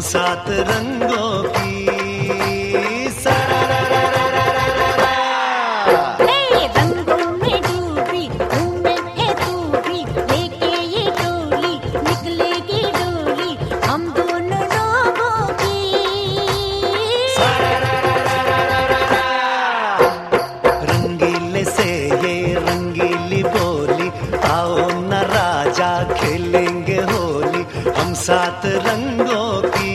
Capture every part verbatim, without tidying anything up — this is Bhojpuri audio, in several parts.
सात रंगों की। रंगों में डूबी हूँ मैं है तू भी, लेके ये डोली निकलेगी डोली हम दोनों लोगों की। रंगीले से ये रंगीली बोली, आओ न राजा खेलेंगे होली हम सात रंगों की।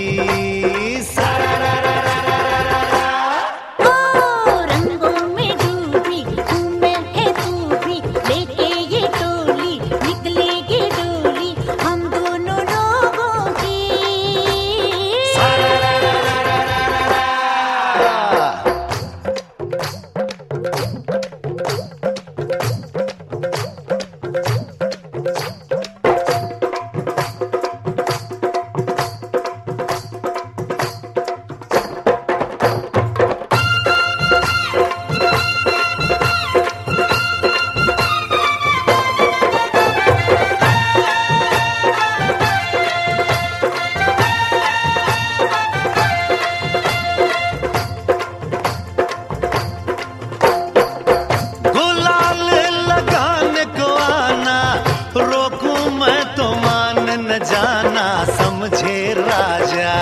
जाना समझे राजा,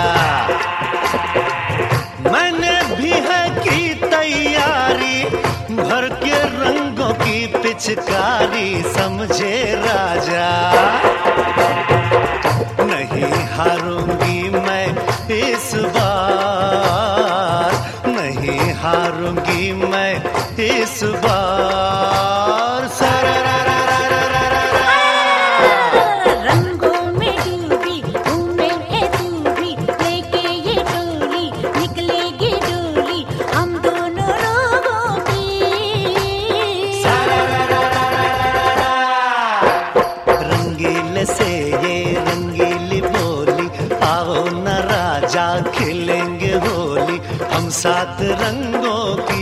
मैंने भी है की तैयारी, भर के रंगों की पिचकारी समझे राजा। नहीं हारूंगी मैं इस बार, नहीं हारूंगी मैं इस बार। से ये रंगीली बोली, आओ न राजा खेलेंगे होली हम सात रंगों की।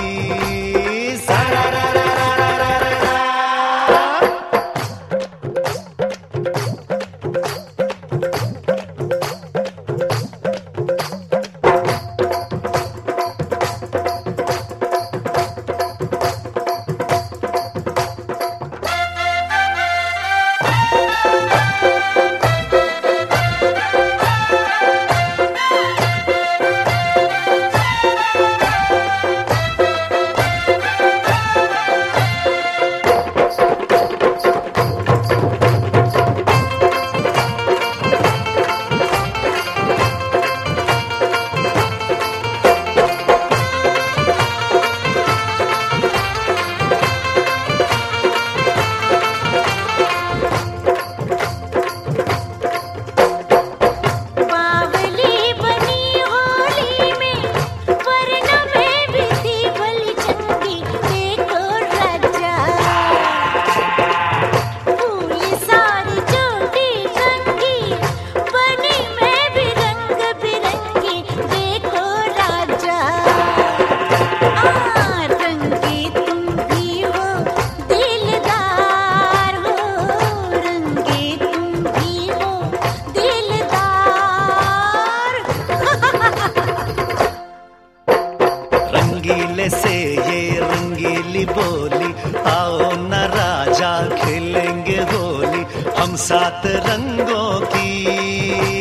रंगीले से ये रंगीली बोली, आओ न राजा खेलेंगे होली हम सात रंगों की।